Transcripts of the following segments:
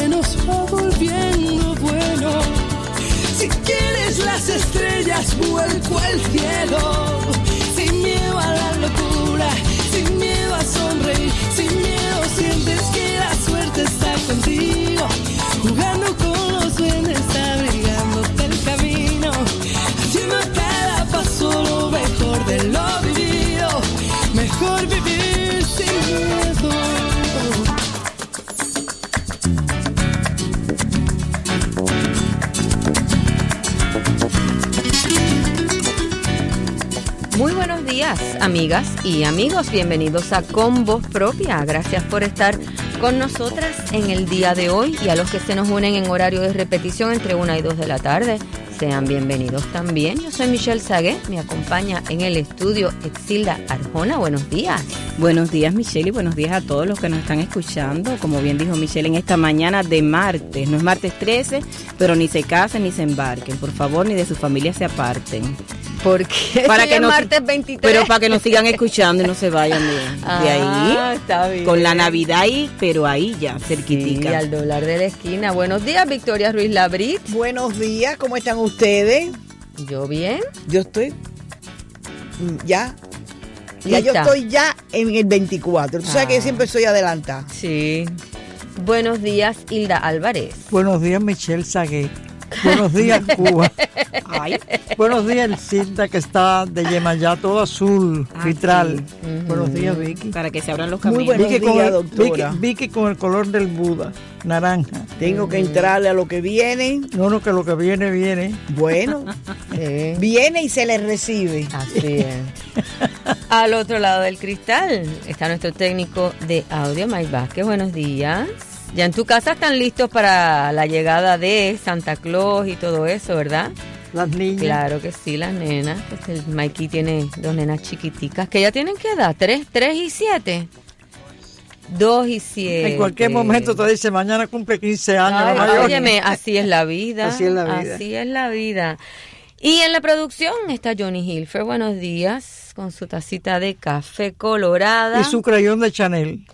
se nos va volviendo bueno. Si quieres las estrellas, vuelco al cielo. Sin miedo a la locura, sin miedo a sonreír, sin miedo sientes que la suerte está contigo. Jugando con los duendes, abrigándote el camino, haciendo a cada paso lo mejor de lo vivido. Mejor vivir sin miedo. Muy buenos días, amigas y amigos. Bienvenidos a Con Voz Propia. Gracias por estar con nosotras en el día de hoy, y a los que se nos unen en horario de repetición entre 1 y 2 de la tarde, sean bienvenidos también. Yo soy Michelle Sagué, me acompaña en el estudio Exilda Arjona. Buenos días. Buenos días, Michelle, y buenos días a todos los que nos están escuchando. Como bien dijo Michelle, en esta mañana de martes, no es martes 13, pero ni se casen ni se embarquen, por favor, ni de su familia se aparten. Porque para que es nos, martes 23. Pero para que nos sigan escuchando y no se vayan de ahí. Está bien. Con la Navidad ahí, pero ahí ya, cerquitica. Sí, al doblar de la esquina. Buenos días, Victoria Ruiz Labrit. Buenos días, ¿cómo están ustedes? Yo bien. Yo estoy ya ¿Lista? yo estoy ya en el 24. Tú sabes que yo siempre soy adelantada. Sí. Buenos días, Hilda Álvarez. Buenos días, Michelle Sagué. Buenos días, Cuba. Ay. Buenos días, el Cinta que está de Yemayá, todo azul, vitral. Sí. Buenos días, Vicky. Para que se abran los Muy caminos. buenos días, doctora. Vicky con el color del Buda, naranja. Tengo que entrarle a lo que viene. No, que lo que viene, viene. Bueno, Sí. viene y se le recibe. Así es. Al otro lado del cristal está nuestro técnico de audio, Mike Vázquez. Buenos días. Ya en tu casa están listos para la llegada de Santa Claus y todo eso, ¿verdad? Las niñas. Claro que sí, las nenas. Pues el Mikey tiene 2 nenas chiquiticas que ya tienen ¿qué edad? 3 y 7. 2 y 7. En cualquier momento te dice, mañana cumple 15 años. Ay, la mayor. óyeme, así es la vida. Así es la vida. Así es la vida. Y en la producción está Johnny Hilfer. Buenos días, con su tacita de café colorada. Y su crayón de Chanel.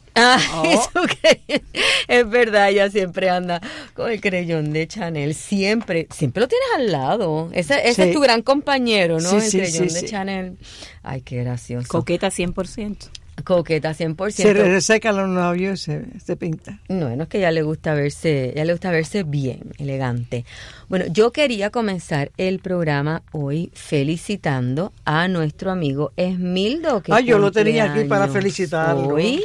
Es verdad, ella siempre anda con el crayón de Chanel. Siempre lo tienes al lado. Ese Sí. es tu gran compañero, ¿no? Sí, el sí, crayón sí, de sí. Chanel. Ay, qué gracioso. Coqueta 100%. Coqueta 100%. Se resecan los labios y se pinta. No es que a ella le gusta verse bien, elegante. Bueno, yo quería comenzar el programa hoy felicitando a nuestro amigo Esmildo, que Yo lo tenía aquí para cumpleaños felicitarlo. hoy.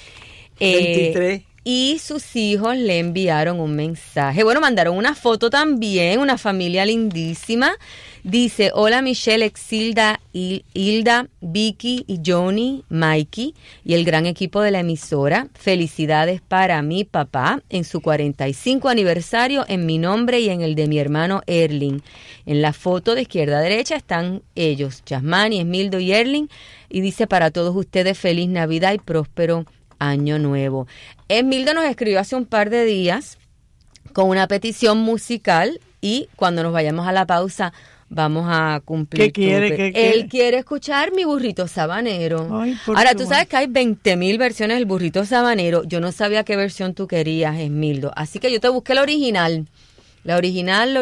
23. Y sus hijos le enviaron un mensaje. Bueno, mandaron una foto también, una familia lindísima. Dice, hola Michelle, Exilda, Hilda, Vicky y Johnny, Mikey y el gran equipo de la emisora. Felicidades para mi papá en su 45 aniversario en mi nombre y en el de mi hermano Erling. En la foto de izquierda a derecha están ellos, Yasmani, Esmildo y Erling. Y dice, para todos ustedes, feliz Navidad y próspero Año Nuevo. Esmildo nos escribió hace un par de días con una petición musical y cuando nos vayamos a la pausa vamos a cumplir. ¿Qué quiere? Él quiere escuchar Mi Burrito Sabanero. Ay, Ahora, tú sabes que hay 20,000 versiones del Burrito Sabanero. Yo no sabía qué versión tú querías, Esmildo. Así que yo te busqué la original. La original.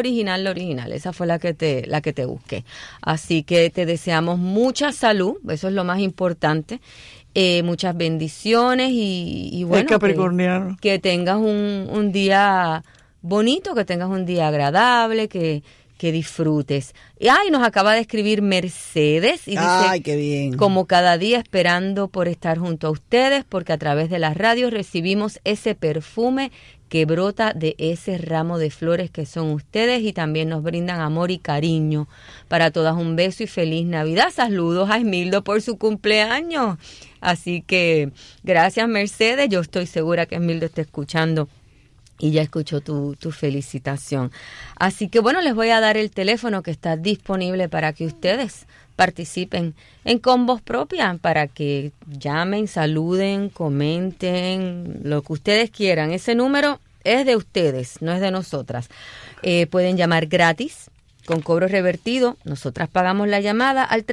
Esa fue la que te busqué. Así que te deseamos mucha salud. Eso es lo más importante. Muchas bendiciones y bueno, capricorniano. que tengas un día bonito, que tengas un día agradable, que disfrutes. Y nos acaba de escribir Mercedes y dice, Ay, qué bien. como cada día esperando por estar junto a ustedes, porque a través de las radios recibimos ese perfume que brota de ese ramo de flores que son ustedes y también nos brindan amor y cariño. Para todas un beso y feliz Navidad. Saludos a Esmildo por su cumpleaños. Así que gracias, Mercedes. Yo estoy segura que Esmildo está escuchando y ya escuchó tu felicitación. Así que bueno, les voy a dar el teléfono que está disponible para que ustedes participen en Con Voz Propia, para que llamen, saluden, comenten, lo que ustedes quieran. Ese número es de ustedes, no es de nosotras. Pueden llamar gratis, con cobro revertido. Nosotras pagamos la llamada al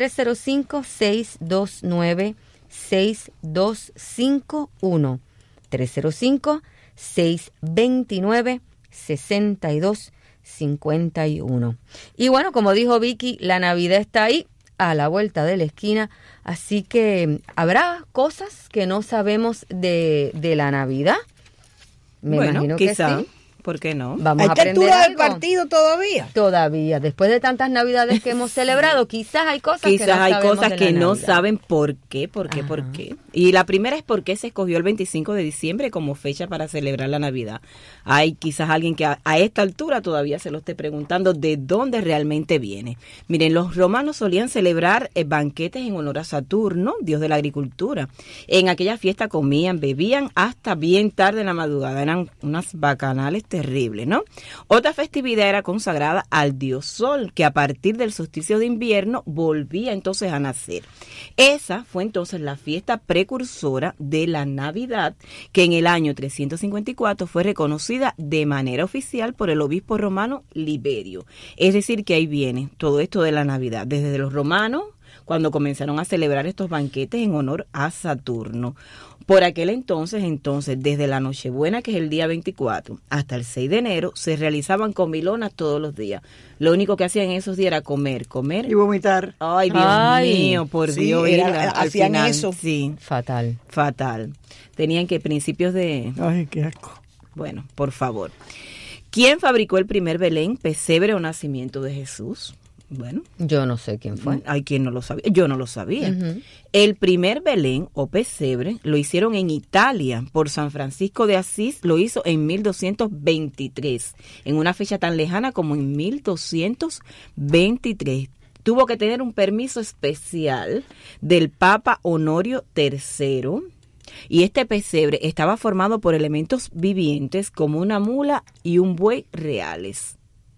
305-629-6251. 305 629-6251. Y bueno, como dijo Vicky, la Navidad está ahí, a la vuelta de la esquina, así que habrá cosas que no sabemos de la Navidad. Me imagino quizá. que sí. ¿Por qué no? Vamos ¿Hay a aprender altura del algo. partido todavía? Todavía, después de tantas Navidades que hemos celebrado, quizás hay cosas que no sabemos de la no Navidad. saben por qué. Y la primera es por qué se escogió el 25 de diciembre como fecha para celebrar la Navidad. Hay quizás alguien que a esta altura todavía se lo esté preguntando de dónde realmente viene. Miren, los romanos solían celebrar banquetes en honor a Saturno, dios de la agricultura. En aquella fiesta comían, bebían hasta bien tarde en la madrugada. Eran unas bacanales terrible, ¿no? Otra festividad era consagrada al dios Sol, que a partir del solsticio de invierno volvía entonces a nacer. Esa fue entonces la fiesta precursora de la Navidad, que en el año 354 fue reconocida de manera oficial por el obispo romano Liberio. Es decir, que ahí viene todo esto de la Navidad, desde los romanos, cuando comenzaron a celebrar estos banquetes en honor a Saturno. Por aquel entonces, desde la Nochebuena, que es el día 24, hasta el 6 de enero, se realizaban comilonas todos los días. Lo único que hacían en esos días era comer. Y vomitar. Ay, Dios mío, por sí, Dios. Hacían final, eso. Sí, Fatal. Tenían que principios de... Ay, qué asco. Bueno, por favor. ¿Quién fabricó el primer Belén, pesebre o nacimiento de Jesús? Bueno, Yo no sé quién fue. hay quien no lo sabía. Yo no lo sabía. Ujú. El primer Belén o pesebre lo hicieron en Italia por San Francisco de Asís. Lo hizo en 1223, en una fecha tan lejana como en 1223. Tuvo que tener un permiso especial del Papa Honorio III. Y este pesebre estaba formado por elementos vivientes como una mula y un buey reales.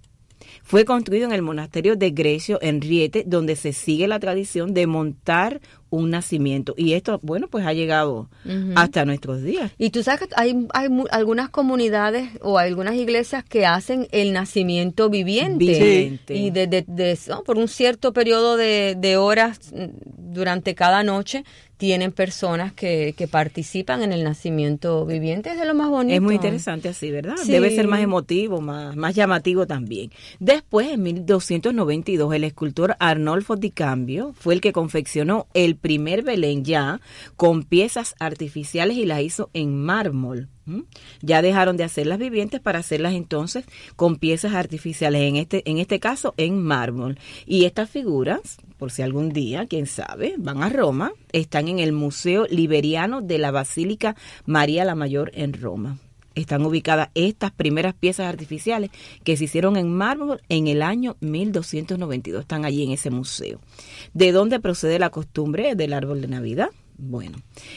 Fue construido en el monasterio de Grecio en Riete, donde se sigue la tradición de montar un nacimiento. Y esto, bueno, pues ha llegado hasta nuestros días. Y tú sabes que hay algunas comunidades o algunas iglesias que hacen el nacimiento viviente. Y por un cierto periodo de horas durante cada noche tienen personas que participan en el nacimiento viviente. Es de lo más bonito. Es muy interesante así, ¿verdad? Sí. Debe ser más emotivo, más llamativo también. Después, en 1292, el escultor Arnolfo di Cambio fue el que confeccionó el primer Belén ya con piezas artificiales y las hizo en mármol. Ya dejaron de hacerlas vivientes para hacerlas entonces con piezas artificiales, en este caso en mármol. Y estas figuras, por si algún día, quién sabe, van a Roma, están en el Museo Liberiano de la Basílica María la Mayor en Roma. Están ubicadas estas primeras piezas artificiales que se hicieron en mármol en el año 1292. Están allí en ese museo. ¿De dónde procede la costumbre del árbol de Navidad? Bueno,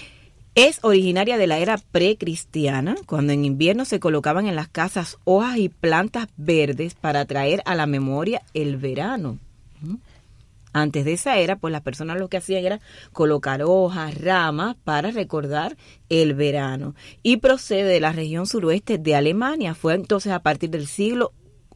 es originaria de la era precristiana, cuando en invierno se colocaban en las casas hojas y plantas verdes para traer a la memoria el verano. Antes de esa era, pues las personas lo que hacían era colocar hojas, ramas para recordar el verano. Y procede de la región suroeste de Alemania. Fue entonces a partir del siglo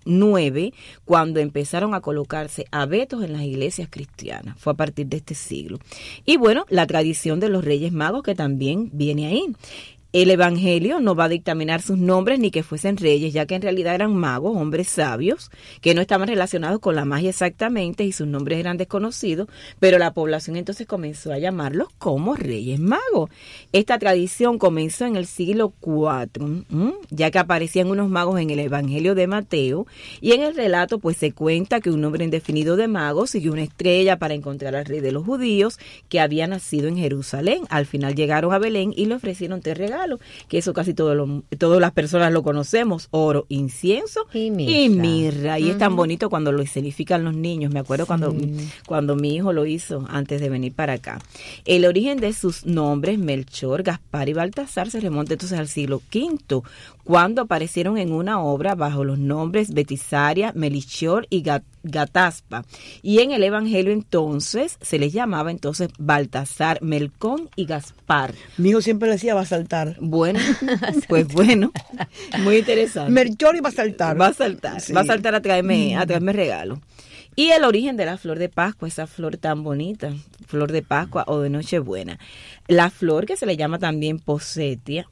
IX cuando empezaron a colocarse abetos en las iglesias cristianas. Fue a partir de este siglo. Y bueno, la tradición de los Reyes Magos que también viene ahí. El Evangelio no va a dictaminar sus nombres ni que fuesen reyes, ya que en realidad eran magos, hombres sabios, que no estaban relacionados con la magia exactamente y sus nombres eran desconocidos, pero la población entonces comenzó a llamarlos como Reyes Magos. Esta tradición comenzó en el siglo IV, ya que aparecían unos magos en el Evangelio de Mateo, y en el relato pues se cuenta que un hombre indefinido de magos siguió una estrella para encontrar al rey de los judíos que había nacido en Jerusalén. Al final llegaron a Belén y le ofrecieron 3 regalos, que eso casi todas las personas lo conocemos: oro, incienso y mirra. Y es tan bonito cuando lo escenifican los niños. Me acuerdo cuando mi hijo lo hizo antes de venir para acá. El origen de sus nombres, Melchor, Gaspar y Baltasar, se remonta entonces al siglo V, cuando aparecieron en una obra bajo los nombres Betisaria, Melchior y Gataspa. Y en el Evangelio entonces se les llamaba entonces Baltasar, Melcón y Gaspar. Mi hijo siempre le decía va a saltar. Bueno, pues bueno, muy interesante. Melchor y va a saltar. Va a saltar, sí. Va a saltar a traerme regalo. Y el origen de la flor de Pascua, esa flor tan bonita, flor de Pascua o de Nochebuena. La flor que se le llama también poncetia.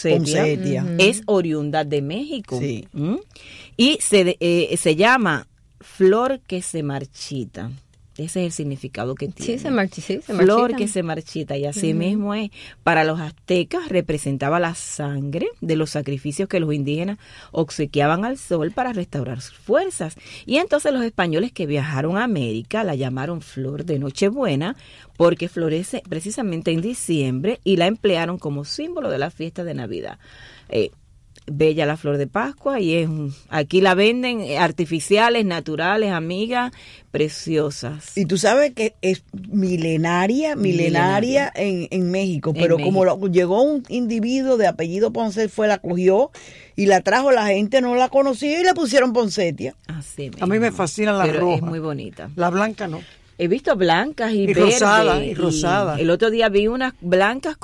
Es oriunda de México. Sí. Y se llama flor que se marchita. Ese es el significado que tiene. Sí, se marchita. Flor que se marchita, y así mismo es. Para los aztecas representaba la sangre de los sacrificios que los indígenas obsequiaban al sol para restaurar sus fuerzas. Y entonces los españoles que viajaron a América la llamaron flor de Nochebuena porque florece precisamente en diciembre y la emplearon como símbolo de la fiesta de Navidad. Bella la flor de Pascua y aquí la venden artificiales, naturales, amigas, preciosas. Y tú sabes que es milenaria en México, pero como llegó un individuo de apellido Ponce, la cogió y la trajo, la gente no la conocía y le pusieron Poncetia. Así mismo. A mí me fascinan las rojas. Es muy bonita. La blanca no. He visto blancas y verdes. Y rosada. El otro día vi unas blancas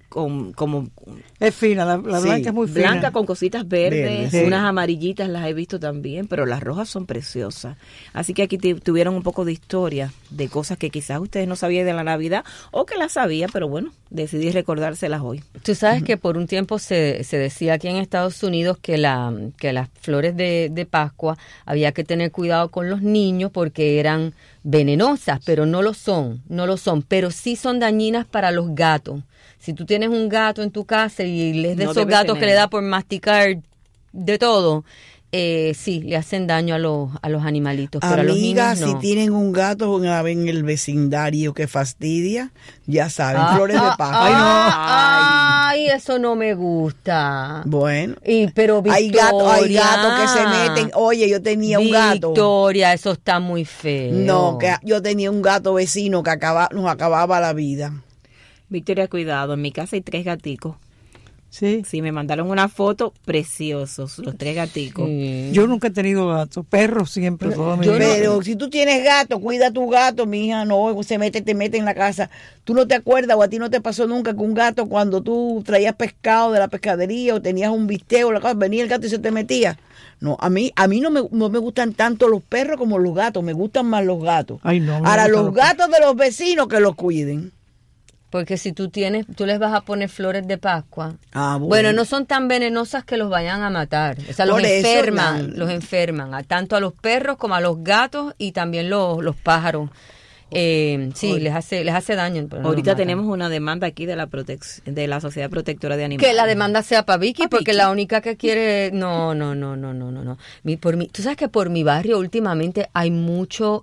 como es fina, la blanca es muy fina. Blanca con cositas verdes, sí. Unas amarillitas las he visto también, pero las rojas son preciosas. Así que aquí tuvieron un poco de historia, de cosas que quizás ustedes no sabían de la Navidad, o que las sabía, pero bueno, decidí recordárselas hoy. Tú sabes que por un tiempo se decía aquí en Estados Unidos que las flores de Pascua había que tener cuidado con los niños porque eran venenosas, pero no lo son, pero sí son dañinas para los gatos. Si tú tienes un gato en tu casa y es de esos gatos que le da por masticar de todo, sí, le hacen daño a los animalitos, pero a los niños no. Si tienen un gato en el vecindario que fastidia, ya saben, flores de Pascua. Ay, eso no me gusta. Bueno, pero Victoria, hay gatos que se meten. Oye, yo tenía un gato. Victoria, eso está muy feo. No, que yo tenía un gato vecino que nos acababa la vida. Victoria, cuidado, en mi casa hay 3 gaticos. Sí. Sí, me mandaron una foto, preciosos, los 3 gaticos. Sí. Yo nunca he tenido gatos, perros siempre, toda mi vida. Pero si tú tienes gato, cuida a tu gato, mija, no, te mete en la casa. Tú no te acuerdas o a ti no te pasó nunca que un gato cuando tú traías pescado de la pescadería o tenías un bistec o la cosa, venía el gato y se te metía. No, a mí no me gustan tanto los perros como los gatos, me gustan más los gatos. Ay, no, ahora los gatos de los vecinos que los cuiden. Porque si tú les vas a poner flores de Pascua. Bueno, no son tan venenosas que los vayan a matar. O sea, los enferman, tanto a los perros como a los gatos y también los pájaros. Sí, les hace daño. Pero ahorita tenemos una demanda aquí de la Sociedad Protectora de Animales. Que la demanda sea para Vicky, porque la única que quiere... No. Tú sabes que por mi barrio últimamente hay mucho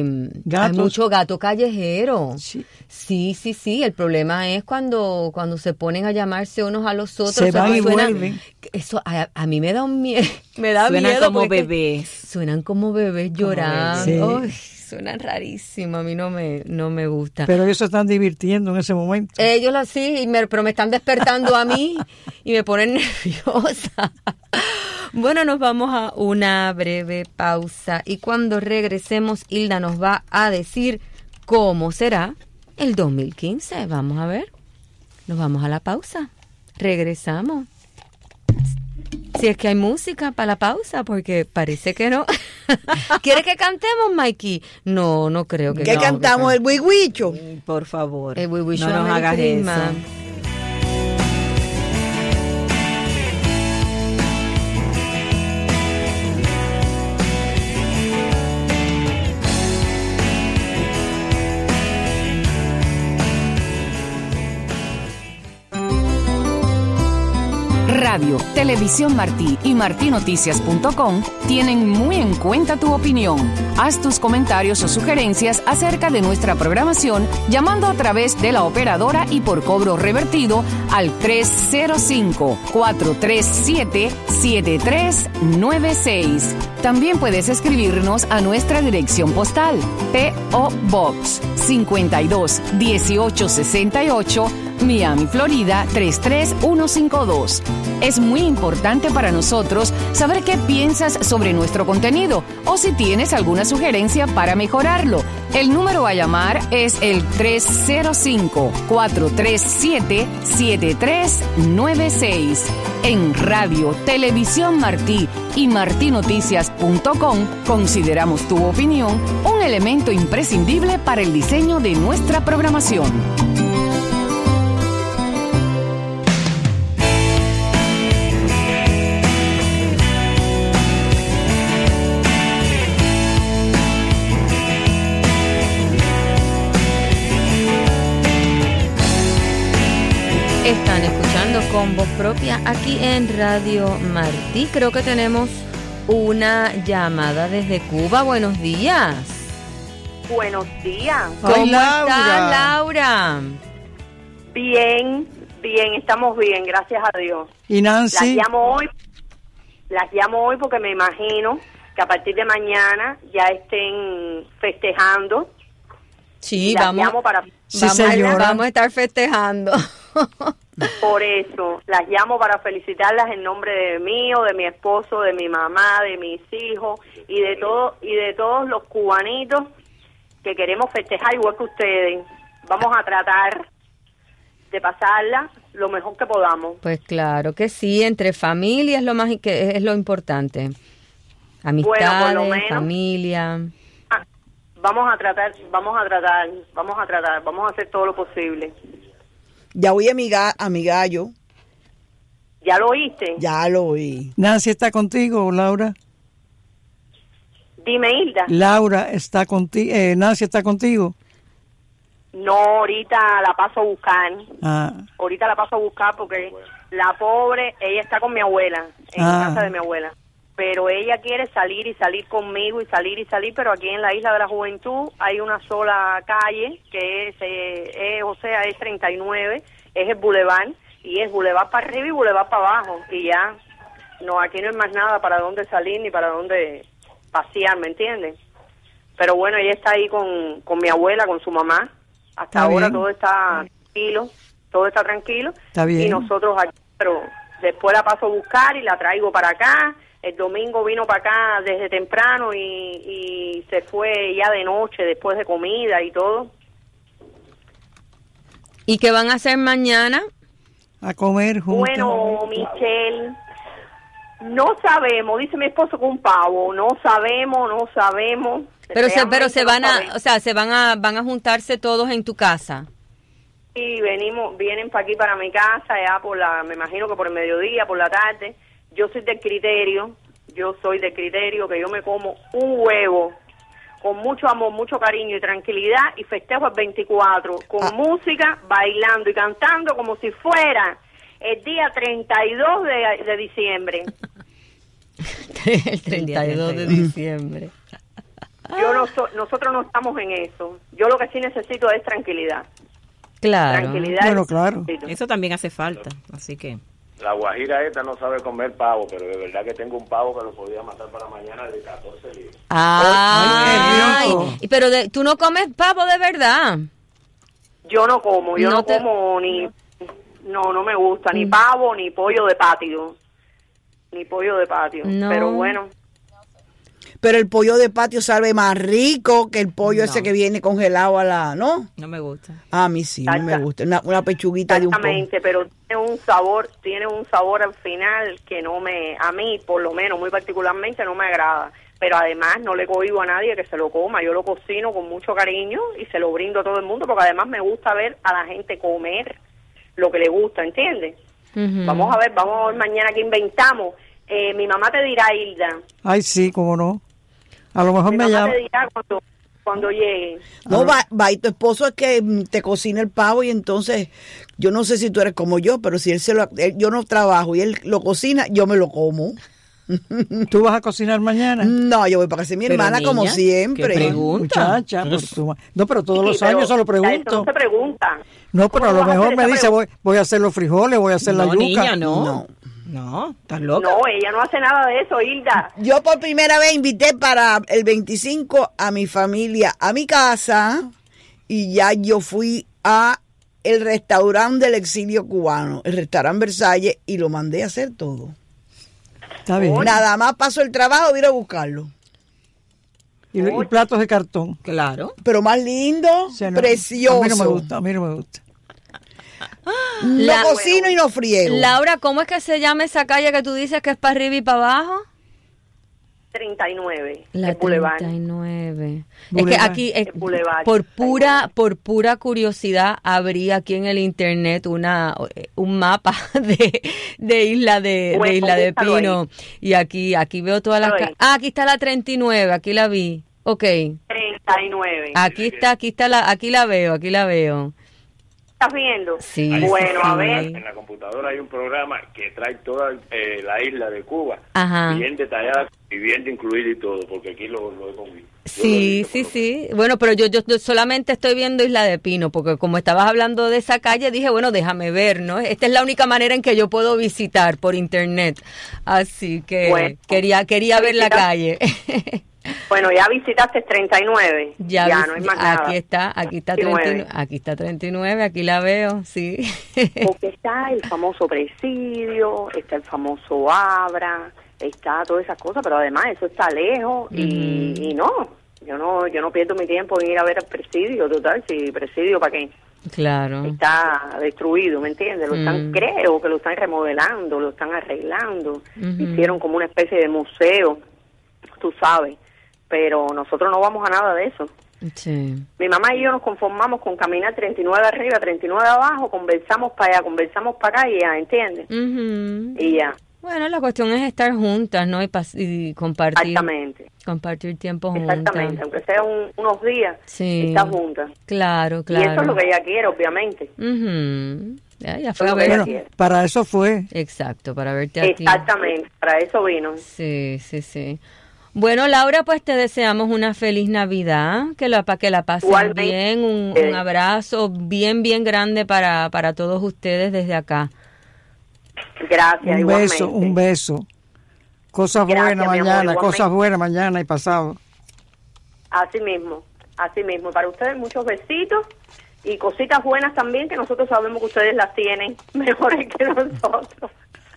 gato callejero. Sí. El problema es cuando se ponen a llamarse unos a los otros. Se van y vuelven. Eso a mí me da un miedo. Suenan miedo como bebés. Suenan como bebés llorando. Sí. Suenan rarísimo, a mí no me gusta. Pero ellos se están divirtiendo en ese momento. Ellos sí, pero me están despertando a mí y me ponen nerviosa. Bueno, nos vamos a una breve pausa y cuando regresemos, Hilda nos va a decir cómo será el 2015. Vamos a ver. Nos vamos a la pausa. Regresamos. Si es que hay música para la pausa, porque parece que no. ¿Quiere que cantemos, Mikey? No creo que ¿Qué cantamos? ¿El Huihuicho? Por favor. El Huihuicho. No nos hagas eso. Radio, Televisión Martí y martinoticias.com tienen muy en cuenta tu opinión. Haz tus comentarios o sugerencias acerca de nuestra programación llamando a través de la operadora y por cobro revertido al 305-437-7396. También puedes escribirnos a nuestra dirección postal P.O. Box 52 1868 Miami, Florida 33152. Es muy importante para nosotros saber qué piensas sobre nuestro contenido o si tienes alguna sugerencia para mejorarlo. El número a llamar es el 305-437-7396. En Radio Televisión Martí y martinoticias.com consideramos tu opinión un elemento imprescindible para el diseño de nuestra programación. Están escuchando con voz propia aquí en Radio Martí. Creo que tenemos una llamada desde Cuba. Buenos días. Buenos días. ¿Cómo Laura. estás, Laura? Bien, estamos bien, gracias a Dios. ¿Y Nancy? Las llamo hoy porque me imagino que a partir de mañana ya estén festejando. Sí, Las vamos, llamo para... Sí, señora. vamos a estar festejando. Por eso, las llamo para felicitarlas en nombre de mío, de mi esposo, de mi mamá, de mis hijos y de todos los cubanitos que queremos festejar igual que ustedes. Vamos a tratar de pasarla lo mejor que podamos. Pues claro que sí, entre familias es lo importante. Amistades, por lo menos, familia. Vamos a tratar, vamos a hacer todo lo posible. Ya oí a mi gallo. ¿Ya lo oíste? Ya lo oí. ¿Nancy está contigo, Laura? Dime, Hilda. Laura está contigo. ¿Nancy está contigo? No, ahorita la paso a buscar. Ahorita la paso a buscar porque la pobre, ella está con mi abuela, en casa de mi abuela. Pero ella quiere salir y salir conmigo y salir, pero aquí en la Isla de la Juventud hay una sola calle que es 39, es el Boulevard, y es Boulevard para arriba y Boulevard para abajo, y ya, no, aquí no hay más nada para dónde salir ni para dónde pasear, ¿me entiendes? Pero bueno, ella está ahí con mi abuela, con su mamá, hasta ahora todo está tranquilo, Está bien. Y nosotros aquí, pero después la paso a buscar y la traigo para acá. El domingo vino para acá desde temprano y se fue ya de noche, después de comida y todo. ¿Y qué van a hacer mañana? A comer juntos. Bueno, Michelle, no sabemos, dice mi esposo que un pavo, no sabemos. Pero se van no a, sabemos. o sea, van a juntarse todos en tu casa. Sí, vienen para aquí, para mi casa, ya me imagino que por el mediodía, por la tarde. Yo soy del criterio que yo me como un huevo con mucho amor, mucho cariño y tranquilidad y festejo el 24 con música, bailando y cantando como si fuera el día 32 de diciembre. El 32 de diciembre. Nosotros no estamos en eso. Yo lo que sí necesito es tranquilidad. Claro. Tranquilidad. Bueno, claro. Eso también hace falta, así que... La guajira esta no sabe comer pavo, pero de verdad que tengo un pavo que lo podía matar para mañana de 14 libras. Ay, qué rico. pero tú no comes pavo de verdad. Yo no como, como ni... No me gusta, ni pavo, ni pollo de patio. No. Pero bueno. Pero el pollo de patio sabe más rico que el pollo ese que viene congelado ¿no? No me gusta. A mí sí, no me gusta. Una pechuguita de un pollo. Exactamente, pero tiene un sabor al final que a mí por lo menos, muy particularmente, no me agrada. Pero además no le cohibo a nadie que se lo coma, yo lo cocino con mucho cariño y se lo brindo a todo el mundo, porque además me gusta ver a la gente comer lo que le gusta, ¿entiendes? Uh-huh. Vamos a ver mañana qué inventamos. Mi mamá te dirá, Hilda. Ay, sí, cómo no. A lo mejor Mi me mamá llama. te dirá cuando llegue. No, va, y tu esposo es que te cocina el pavo y entonces, yo no sé si tú eres como yo, pero si yo no trabajo y él lo cocina, yo me lo como. ¿Tú vas a cocinar mañana? No, yo voy para casa de mi hermana como siempre. ¿qué pregunta? Muchacha, no, pero todos los años se lo pregunto. No se pregunta. No, pero a lo ¿Cómo vas a mejor hacer me esa dice, voy a hacer los frijoles, voy a hacer la yuca. Niña, no, ¿estás loca? No, ella no hace nada de eso, Hilda. Yo por primera vez invité para el 25 a mi familia a mi casa y ya yo fui a el restaurante del exilio cubano, el restaurante Versalles, y lo mandé a hacer todo. Está bien. Nada más paso el trabajo, voy a ir a buscarlo. Y platos de cartón. Claro. Pero más lindo, O sea, no, precioso. A mí no me gusta, a mí no me gusta. No cocino y no friego. Laura, ¿cómo es que se llama esa calle que tú dices que es para arriba y para abajo? 39. La el Boulevard. 39. Es Boulevard. que aquí, El Boulevard. por pura curiosidad, abrí aquí en el internet un mapa de Isla de Bueno, Isla de búscalo ahí. Pino. Y aquí veo todas las... Búscalo ahí. aquí está la 39, aquí la vi. Ok. 39. Aquí la veo. ¿Estás viendo? Sí. Bueno, a sí. ver. En la computadora hay un programa que trae toda la isla de Cuba, Ajá. bien detallada y bien incluida y todo, porque aquí lo hemos visto. Sí. Bueno, pero yo solamente estoy viendo Isla de Pino, porque como estabas hablando de esa calle, dije, bueno, déjame ver, ¿no? Esta es la única manera en que yo puedo visitar por internet. Así que Bueno. quería ver la calle. Bueno, ya visitaste 39. Ya no hay más nada. aquí está 39, aquí está 39, aquí la veo, sí. Porque está el famoso presidio, está el famoso Abra, está todas esas cosas, pero además eso está lejos y no, yo no pierdo mi tiempo en ir a ver al presidio, total, si presidio para qué. Claro. Está destruido, ¿me entiendes? Creo que lo están remodelando, lo están arreglando, hicieron como una especie de museo, tú sabes, pero nosotros no vamos a nada de eso. Sí. Mi mamá y yo nos conformamos con caminar 39 de arriba, 39 de abajo, conversamos para allá, conversamos para acá y ya, ¿entiendes? Y ya. Bueno, la cuestión es estar juntas, ¿no? Y compartir. Exactamente. Compartir tiempo juntas. Exactamente, aunque sea unos días, Sí. estar juntas. Claro. Y eso es lo que ella quiere, obviamente. Ya fue a Eso ver. es lo que Bueno, para eso fue. Exacto, para verte a ti. Exactamente, para eso vino. Sí. Bueno, Laura, pues te deseamos una feliz Navidad, para que la pasen Igualmente. bien, un abrazo bien grande para todos ustedes desde acá. Gracias, igualmente. Un beso. Cosas Gracias, buenas mi amor, mañana, igualmente. cosas buenas mañana y pasado. Así mismo. Para ustedes muchos besitos y cositas buenas también, que nosotros sabemos que ustedes las tienen mejores que nosotros.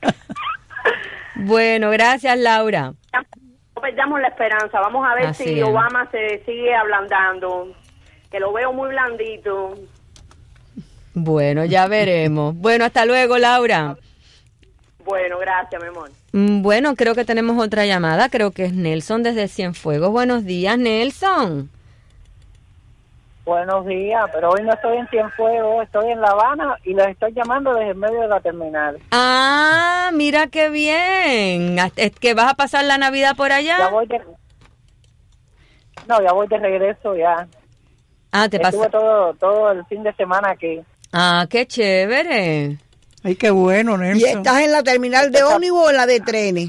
Bueno, gracias, Laura. No perdamos la esperanza. Vamos a ver Así si es. Obama se sigue ablandando, que lo veo muy blandito. Bueno, ya veremos. Bueno, hasta luego, Laura. Bueno, gracias, mi amor. Bueno, creo que tenemos otra llamada. Creo que es Nelson desde Cienfuegos. Buenos días, Nelson. Buenos días, pero hoy no estoy en Cienfuegos, estoy en La Habana y les estoy llamando desde el medio de la terminal. Ah, mira qué bien. ¿Es que vas a pasar la Navidad por allá? Ya voy de regreso ya. Ah, te Estuve pasa. todo el fin de semana aquí. Ah, qué chévere. Ay, qué bueno, ¿Y Nelson. estás en la terminal de ómnibus o en la de trenes?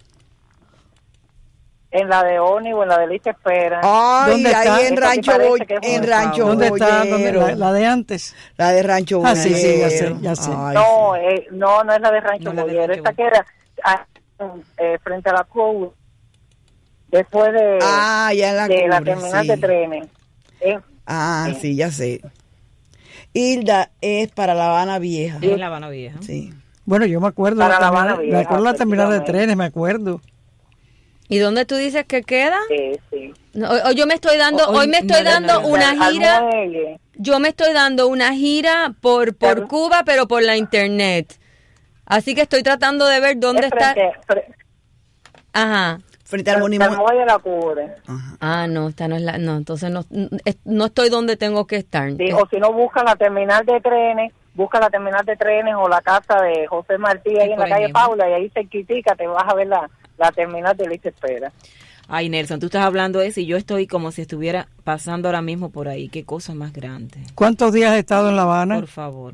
En la de ómnibus, en la de Lista Espera. Ay, ¿Dónde ahí está? en Esta Rancho sí parece Boy, que es en un- Rancho ¿Dónde está? Boyero. La de antes. La de Rancho Ah, sí, Boyero. ya sé. Ay, No, no es la de Rancho No, la de Boyero, Rancho esta que era frente a la CUB, después de, Ah, ya en la de la Cubre, terminal sí. de trenes. Ah, sí, ya sé. Hilda es para La Habana Vieja. Es en La Habana Vieja. Sí. Bueno, yo me acuerdo. Para La terminal- Habana Vieja, me acuerdo la terminal de efectivamente. trenes, me acuerdo. ¿Y dónde tú dices que queda? Sí. No, hoy yo me estoy dando, hoy me estoy dando una Al gira. muelle. Yo me estoy dando una gira por Claro. Cuba, pero por la internet. Así que estoy tratando de ver dónde Es está. frente Ajá. Frente al al monumento. muelle la cubre. Ah, no, esta no es la. No, entonces no estoy donde tengo que estar. Sí, o si no, busca la terminal de trenes o la casa de José Martí ahí en la por ahí calle mismo. Paula, y ahí cerquitica te vas a ver la terminal de Lista Espera. Ay, Nelson, tú estás hablando de eso y yo estoy como si estuviera pasando ahora mismo por ahí. Qué cosa más grande. ¿Cuántos días has estado en La Habana? Por favor.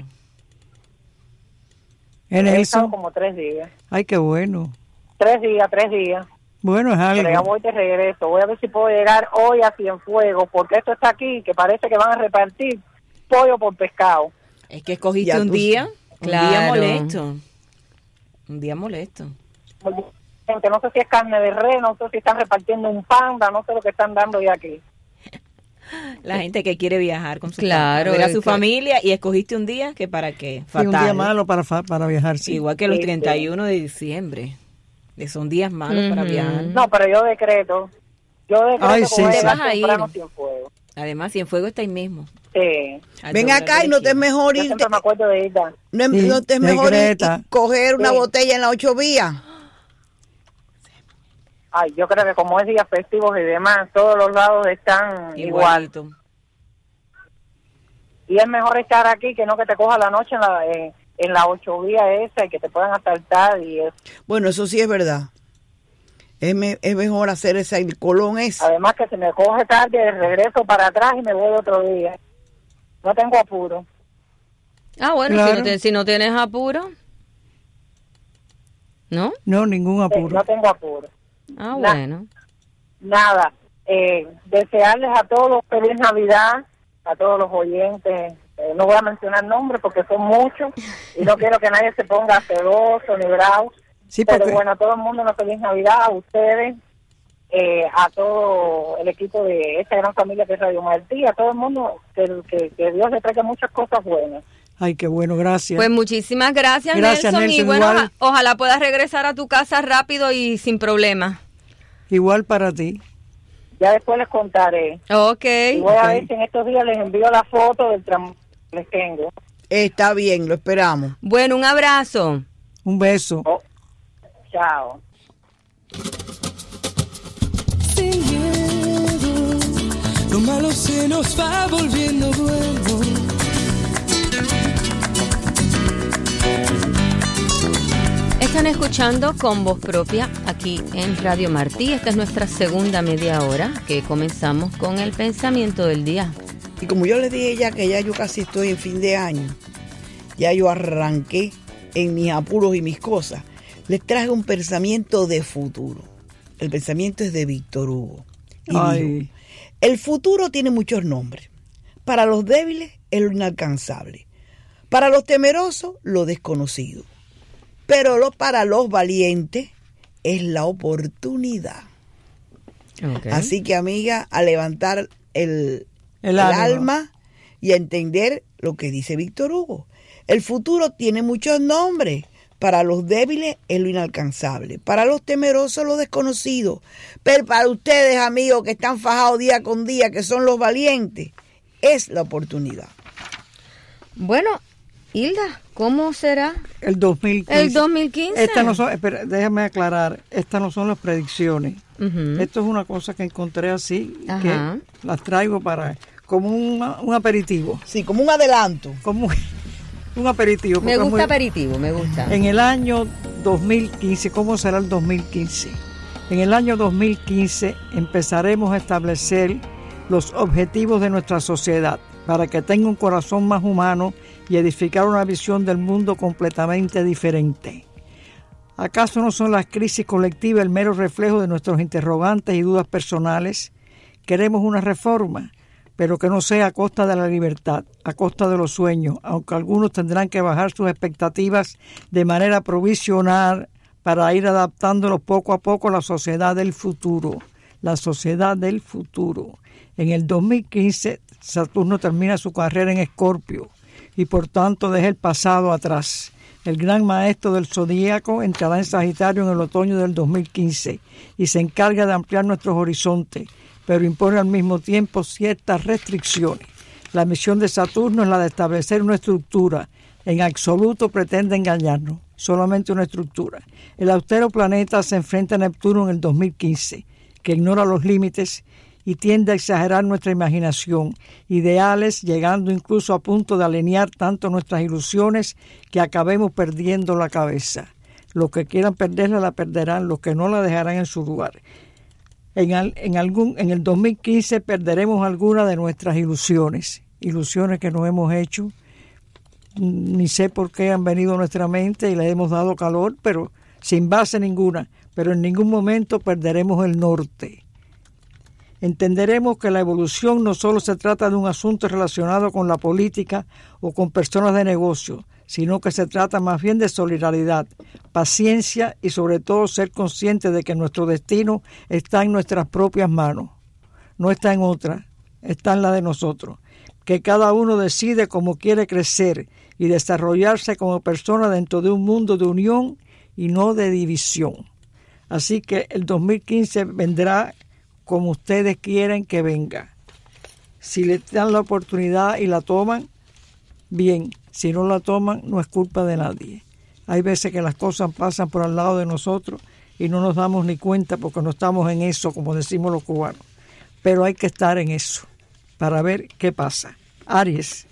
En He estado eso. como 3 días. Ay, qué bueno. 3 días. Bueno, es Pero ya algo. voy de regreso. Voy a ver si puedo llegar hoy a Cienfuegos, porque esto está aquí, que parece que van a repartir pollo por pescado. Es que escogiste Ya un tú- día Claro. molesto. Un día molesto. Gente, no sé si es carne de res, no sé si están repartiendo un panda, no sé lo que están dando ya aquí. La gente que quiere viajar con su Claro, ver a es su que- familia y escogiste un día que para qué. Sí, un día Fatal. malo para viajar, sí. Igual que los Sí, 31 de diciembre. Que son días malos para Ujú. viajar. No, pero yo decreto Yo decreto Ay, que sí, voy a sí. llegar Vas a ir. temprano Cienfuegos. Además, Cienfuegos está ahí mismo. Sí. Ven acá y no te es mejor Yo ir, siempre me acuerdo de ella. Sí, no te es mejor ir Greta. y coger una Sí. botella en la 8 vías. Ay, yo creo que como es días festivos y demás, todos los lados están igual. Igualito. Y es mejor estar aquí que no que te coja la noche en la 8 vías esa y que te puedan asaltar y eso. Bueno, eso sí es verdad. Es mejor hacer el colón ese. Además que se me coge tarde, regreso para atrás y me voy otro día. No tengo apuro. Ah, bueno, Claro. si no tienes apuro, ¿no? No, ningún apuro. No tengo apuro. Ah, Na- bueno. Nada. Desearles a todos feliz Navidad, a todos los oyentes. No voy a mencionar nombres porque son muchos y no quiero que nadie se ponga celoso ni bravo. Sí, Pero porque bueno, a todo el mundo una feliz Navidad, a ustedes, a todo el equipo de esta gran familia que es Radio Martí, a todo el mundo, que Dios le traiga muchas cosas buenas. ay, qué bueno, gracias. Pues muchísimas gracias, Gracias, Nelson. Y Nelson, bueno, igual. ojalá puedas regresar a tu casa rápido y sin problema. Igual para ti. Ya después les contaré. Ok. Y voy a ok. ver si en estos días les envío la foto del tramo que les tengo. Está bien, lo esperamos. Bueno, un abrazo. Un beso. Oh, chao. Sin miedo, lo malo se nos va volviendo bueno. Están escuchando Con Voz Propia aquí en Radio Martí. Esta es nuestra segunda media hora que comenzamos con el pensamiento del día. Y como yo les dije ya que ya yo casi estoy en fin de año, ya yo arranqué en mis apuros y mis cosas, les traje un pensamiento de futuro. El pensamiento es de Víctor Hugo. Y Ay. dijo, el futuro tiene muchos nombres. Para los débiles es lo inalcanzable. Para los temerosos, lo desconocido. Pero para los valientes es la oportunidad. Okay. Así que, amiga, a levantar el alma. alma y a entender lo que dice Víctor Hugo. El futuro tiene muchos nombres. Para los débiles es lo inalcanzable. Para los temerosos lo desconocido. Pero para ustedes, amigos, que están fajados día con día, que son los valientes, es la oportunidad. Bueno, Hilda, ¿cómo será El 2015. el 2015? Estas no son, espera, déjame aclarar, estas no son las predicciones. Ujú. Esto es una cosa que encontré así, Ajá. que las traigo para como un aperitivo. Sí, como un adelanto. Como un aperitivo. Me porque es gusta muy- aperitivo, me gusta. En el año 2015, ¿cómo será el 2015? En el año 2015 empezaremos a establecer los objetivos de nuestra sociedad para que tenga un corazón más humano y edificar una visión del mundo completamente diferente. ¿Acaso no son las crisis colectivas el mero reflejo de nuestros interrogantes y dudas personales? Queremos una reforma, pero que no sea a costa de la libertad, a costa de los sueños, aunque algunos tendrán que bajar sus expectativas de manera provisional para ir adaptándolo poco a poco a la sociedad del futuro. La sociedad del futuro. En el 2015, Saturno termina su carrera en Escorpio y por tanto deja el pasado atrás. El gran maestro del zodíaco entrará en Sagitario en el otoño del 2015 y se encarga de ampliar nuestros horizontes, pero impone al mismo tiempo ciertas restricciones. La misión de Saturno es la de establecer una estructura. En absoluto pretende engañarnos, solamente una estructura. El austero planeta se enfrenta a Neptuno en el 2015, que ignora los límites y tiende a exagerar nuestra imaginación, ideales llegando incluso a punto de alinear tanto nuestras ilusiones que acabemos perdiendo la cabeza. Los que quieran perderla la perderán, los que no la dejarán en su lugar. En el 2015 perderemos algunas de nuestras ilusiones que nos hemos hecho. Ni sé por qué han venido a nuestra mente y le hemos dado calor, pero sin base ninguna. Pero en ningún momento perderemos el norte. Entenderemos que la evolución no solo se trata de un asunto relacionado con la política o con personas de negocio, sino que se trata más bien de solidaridad, paciencia y sobre todo ser consciente de que nuestro destino está en nuestras propias manos. No está en otra, está en la de nosotros. Que cada uno decide cómo quiere crecer y desarrollarse como persona dentro de un mundo de unión y no de división. Así que el 2015 vendrá como ustedes quieren que venga. Si le dan la oportunidad y la toman, bien. Si no la toman, no es culpa de nadie. Hay veces que las cosas pasan por al lado de nosotros y no nos damos ni cuenta porque no estamos en eso, como decimos los cubanos. Pero hay que estar en eso para ver qué pasa. Aries,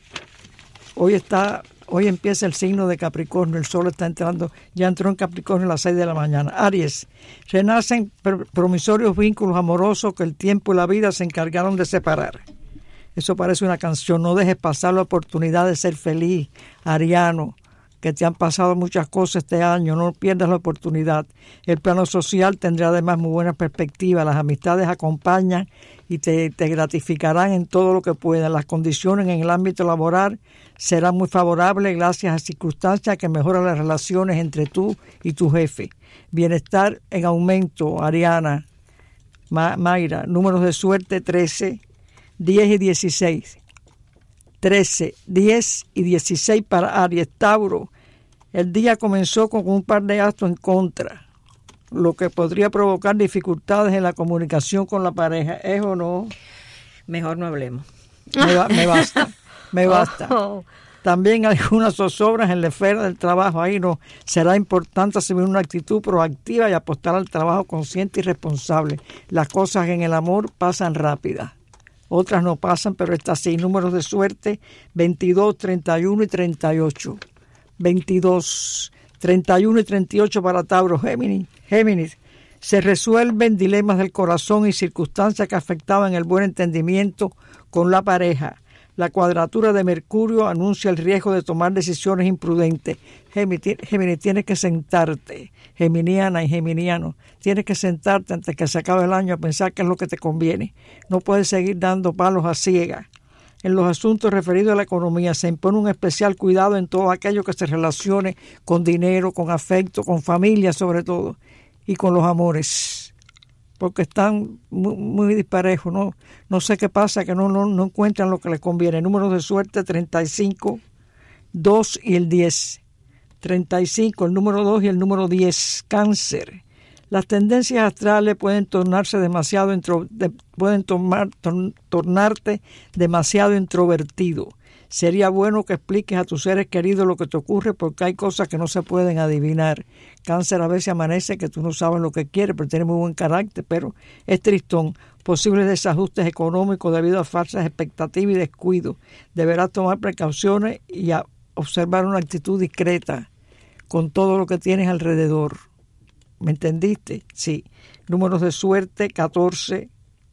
hoy empieza el signo de Capricornio, el sol está entrando, ya entró en Capricornio a las 6 de la mañana. Aries, renacen promisorios vínculos amorosos que el tiempo y la vida se encargaron de separar. Eso parece una canción. No dejes pasar la oportunidad de ser feliz, ariano, que te han pasado muchas cosas este año. No pierdas la oportunidad. El plano social tendrá además muy buena perspectiva. Las amistades acompañan y te gratificarán en todo lo que puedan. Las condiciones en el ámbito laboral serán muy favorables gracias a circunstancias que mejoran las relaciones entre tú y tu jefe. Bienestar en aumento, Ariana, Mayra. Números de suerte 13, 10 y 16. 13, 10 y 16 para Aries. Tauro, el día comenzó con un par de astros en contra, lo que podría provocar dificultades en la comunicación con la pareja. ¿Es o no? Mejor no hablemos. Me basta. También algunas zozobras en la esfera del trabajo. Ahí no será importante asumir una actitud proactiva y apostar al trabajo consciente y responsable. Las cosas en el amor pasan rápidas. Otras no pasan, pero estas sí. Números de suerte 22, 31 y 38. 22, 31 y 38 para Tauro. Géminis. Se resuelven dilemas del corazón y circunstancias que afectaban el buen entendimiento con la pareja. La cuadratura de Mercurio anuncia el riesgo de tomar decisiones imprudentes. Géminis, tienes que sentarte, geminiana y geminiano, tienes que sentarte antes que se acabe el año a pensar qué es lo que te conviene. No puedes seguir dando palos a ciegas. En los asuntos referidos a la economía se impone un especial cuidado en todo aquello que se relacione con dinero, con afecto, con familia sobre todo, y con los amores. Porque están muy disparejos, ¿no? No sé qué pasa, que no encuentran lo que les conviene. Números de suerte 35, 2 y el 10. 35, el número 2 y el número 10. Cáncer. Las tendencias astrales pueden tornarte demasiado introvertido. Sería bueno que expliques a tus seres queridos lo que te ocurre porque hay cosas que no se pueden adivinar. Cáncer a veces amanece que tú no sabes lo que quiere, pero tiene muy buen carácter, pero es tristón. Posibles desajustes económicos debido a falsas expectativas y descuido. Deberás tomar precauciones y observar una actitud discreta con todo lo que tienes alrededor. ¿Me entendiste? Sí. Números de suerte 14,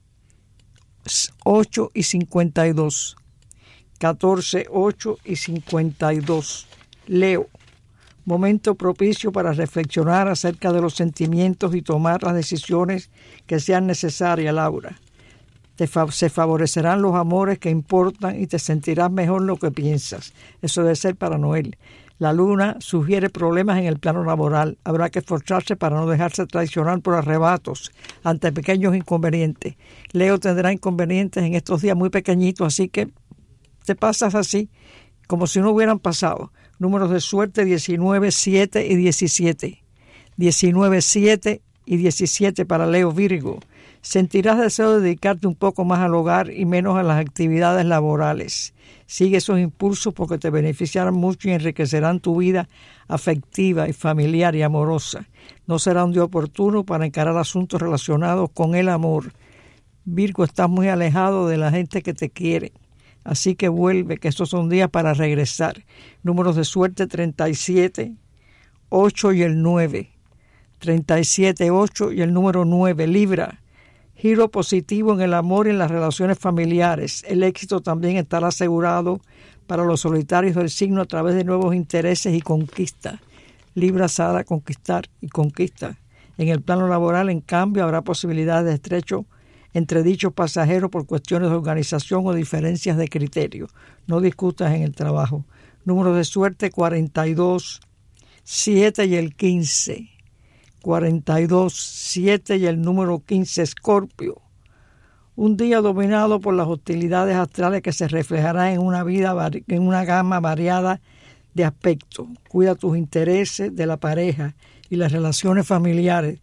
8 y 52. 14, 8 y 52. Leo. Momento propicio para reflexionar acerca de los sentimientos y tomar las decisiones que sean necesarias, Laura. Se favorecerán los amores que importan y te sentirás mejor lo que piensas. Eso debe ser para Noel. La luna sugiere problemas en el plano laboral. Habrá que esforzarse para no dejarse traicionar por arrebatos ante pequeños inconvenientes. Leo tendrá inconvenientes en estos días muy pequeñitos, así que te pasas así, como si no hubieran pasado. Números de suerte 19, 7 y 17. 19, 7 y 17 para Leo. Virgo. Sentirás deseo de dedicarte un poco más al hogar y menos a las actividades laborales. Sigue esos impulsos porque te beneficiarán mucho y enriquecerán tu vida afectiva y familiar y amorosa. No será un día oportuno para encarar asuntos relacionados con el amor. Virgo, estás muy alejado de la gente que te quiere. Así que vuelve, que estos son días para regresar. Números de suerte 37, 8 y el 9. 37, 8 y el número 9. Libra. Giro positivo en el amor y en las relaciones familiares. El éxito también estará asegurado para los solitarios del signo a través de nuevos intereses y conquistas. Libra sabrá conquistar y conquista. En el plano laboral, en cambio, habrá posibilidades de estrecho entre dichos pasajeros por cuestiones de organización o diferencias de criterio. No discutas en el trabajo. Número de suerte 42, 7 y el 15. 42, 7 y el número 15, Escorpio. Un día dominado por las hostilidades astrales que se reflejarán en una gama variada de aspectos. Cuida tus intereses de la pareja y las relaciones familiares.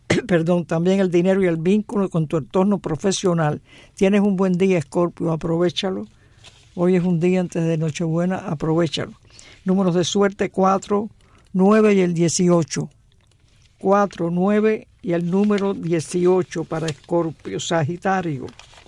también el dinero y el vínculo con tu entorno profesional. Tienes un buen día, Escorpio, aprovéchalo. Hoy es un día antes de Nochebuena, aprovéchalo. Números de suerte 4, 9 y el 18. 4, 9 y el número 18 para Escorpio. Sagitario.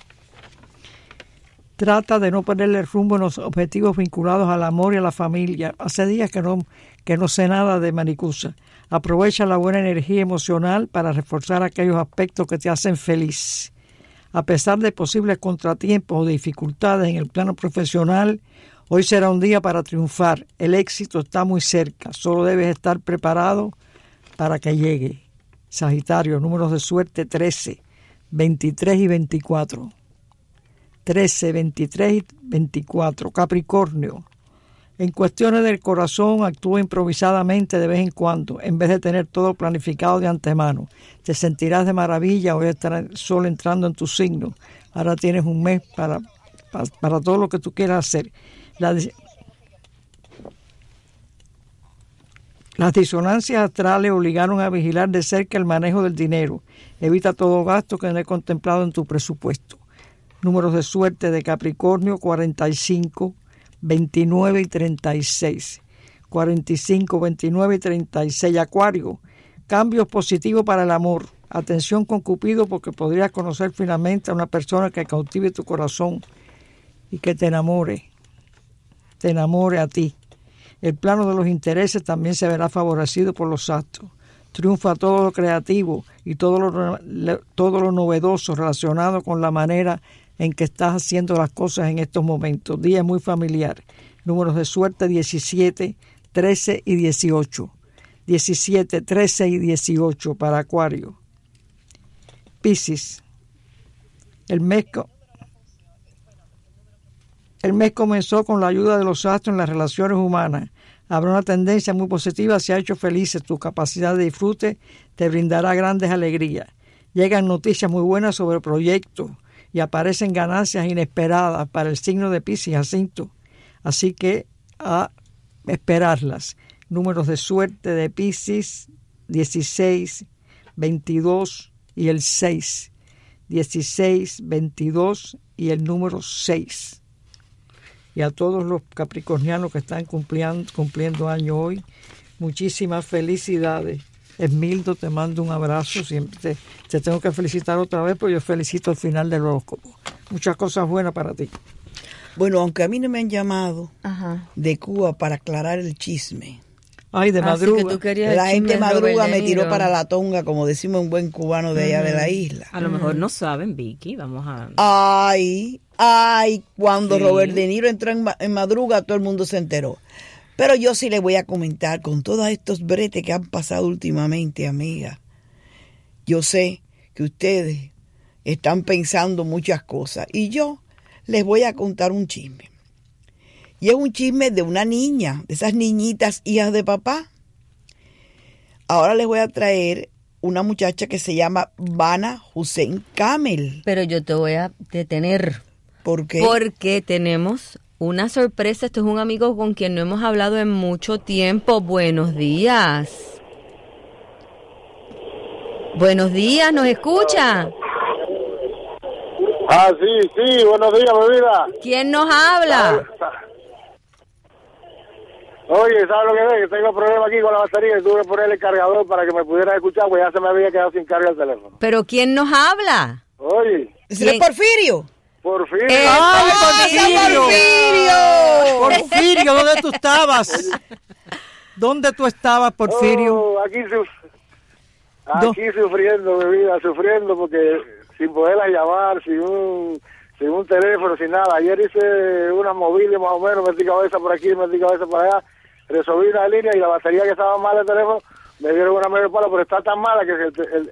Trata de no perderle el rumbo en los objetivos vinculados al amor y a la familia. Hace días que no sé nada de maricusa. Aprovecha la buena energía emocional para reforzar aquellos aspectos que te hacen feliz. A pesar de posibles contratiempos o dificultades en el plano profesional, hoy será un día para triunfar. El éxito está muy cerca. Solo debes estar preparado para que llegue. Sagitario, números de suerte 13, 23 y 24. 13, 23 y 24. Capricornio. En cuestiones del corazón, actúa improvisadamente de vez en cuando, en vez de tener todo planificado de antemano. Te sentirás de maravilla, hoy estará el sol entrando en tu signo. Ahora tienes un mes para todo lo que tú quieras hacer. Las disonancias astrales obligaron a vigilar de cerca el manejo del dinero. Evita todo gasto que no he contemplado en tu presupuesto. Números de suerte de Capricornio 45, 29 y 36. 45, 29 y 36. Acuario, cambios positivos para el amor. Atención con Cupido porque podrías conocer finalmente a una persona que cautive tu corazón y que te enamore a ti. El plano de los intereses también se verá favorecido por los astros. Triunfa todo lo creativo y todo lo novedoso relacionado con la manera en que estás haciendo las cosas en estos momentos. Día muy familiar. Números de suerte 17, 13 y 18. 17, 13 y 18 para Acuario. Piscis. El mes comenzó con la ayuda de los astros en las relaciones humanas. Habrá una tendencia muy positiva hacia hechos felices. Tu capacidad de disfrute te brindará grandes alegrías. Llegan noticias muy buenas sobre proyectos y aparecen ganancias inesperadas para el signo de Piscis, Jacinto. Así que a esperarlas. Números de suerte de Piscis 16, 22 y el 6. 16, 22 y el número 6. Y a todos los capricornianos que están cumpliendo año hoy, muchísimas felicidades. Esmildo, te mando un abrazo. Siempre te tengo que felicitar otra vez, pero yo felicito al final del horóscopo. Muchas cosas buenas para ti. Bueno, aunque a mí no me han llamado de Cuba para aclarar el chisme. Ay, de madruga. La gente madruga me tiró para la tonga, como decimos un buen cubano de allá de la isla. A lo mejor no saben, Vicky, vamos a... Ay, cuando Robert De Niro entró en madruga, todo el mundo se enteró. Pero yo sí le voy a comentar con todos estos bretes que han pasado últimamente, amiga. Yo sé que ustedes están pensando muchas cosas y yo les voy a contar un chisme. Y es un chisme de una niña, de esas niñitas hijas de papá. Ahora les voy a traer una muchacha que se llama Bana Hussein Kamel. Pero yo te voy a detener. ¿Por qué? Porque tenemos una sorpresa. Esto es un amigo con quien no hemos hablado en mucho tiempo. Buenos días. Buenos días, ¿nos escucha? Sí, buenos días, mi vida. ¿Quién nos habla? Oye, ¿sabes lo que es? Que tengo problemas aquí con la batería y tuve que ponerle el cargador para que me pudieran escuchar, pues ya se me había quedado sin carga el teléfono. ¿Pero quién nos habla? Oye. ¿Es Porfirio? Porfirio. ¡Ay, Porfirio! Porfirio, ¿dónde tú estabas? ¿Dónde tú estabas, Porfirio? Aquí sufriendo, mi vida, sufriendo porque sin poderla llamar, sin un teléfono, sin nada. Ayer hice unas moviles más o menos, metí cabeza por aquí, metí cabeza por allá, resolví la línea y la batería que estaba mal del teléfono, me dieron una media pala, pero está tan mala que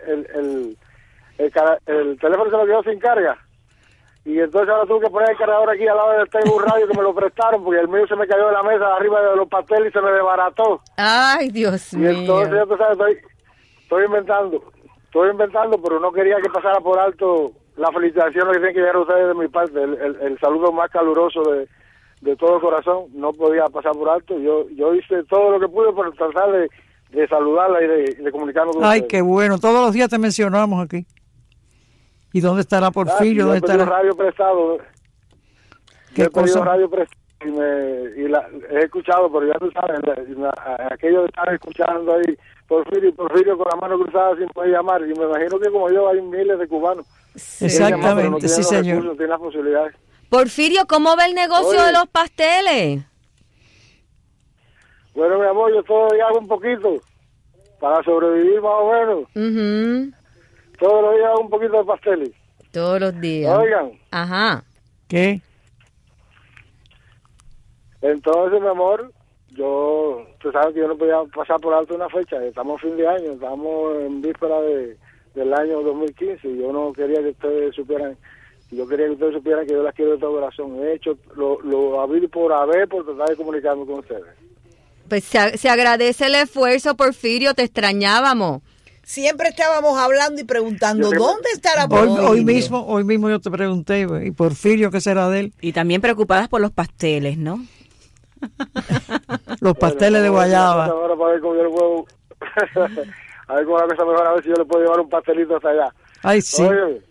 el teléfono se lo quedó sin carga. Y entonces ahora tuve que poner el cargador aquí al lado del Facebook Radio que me lo prestaron, porque el mío se me cayó de la mesa arriba de los pasteles y se me desbarató. Ay, Dios mío. Y entonces, ya tú sabes, estoy inventando, pero no quería que pasara por alto la felicitación que tienen que llegar a ustedes de mi parte, el saludo más caluroso de todo corazón, no podía pasar por alto. Yo hice todo lo que pude por tratar de saludarla y de comunicarnos con Ay, ustedes. qué bueno. Todos los días te mencionamos aquí. ¿Y dónde estará Porfirio? ¿Dónde Yo he pedido estará? radio prestado. ¿Qué Yo he pedido cosa? radio prestado y la he escuchado, pero ya tú sabes, aquellos están escuchando ahí Porfirio con la mano cruzada sin poder llamar. Y me imagino que como yo hay miles de cubanos. Exactamente, sí, señor. No tienen las posibilidades. Porfirio, ¿cómo va el negocio Oye. de los pasteles? Bueno, mi amor, yo todavía hago un poquito para sobrevivir más o menos. Ujú. Todos los días hago un poquito de pasteles. Todos los días. Oigan, Ajá. ¿Qué? entonces, mi amor, tú sabes que yo no podía pasar por alto una fecha. Estamos fin de año, estamos en víspera del año 2015. Y yo no quería que ustedes supieran, yo quería que ustedes supieran que yo las quiero de todo corazón. He hecho lo habido por haber por tratar de comunicarme con ustedes. Pues se agradece el esfuerzo, Porfirio, te extrañábamos. Siempre estábamos hablando y preguntando, Yo creo- ¿dónde estará Hoy, Porfirio? hoy mismo yo te pregunté, ¿y Porfirio qué será de él? Y también preocupadas por los pasteles, ¿no? Los pasteles de Bueno, guayaba. ahora para ver cómo yo le puedo... a ver cómo la cosa mejor, a ver si yo le puedo llevar un pastelito hasta allá. Ay, sí. Oye,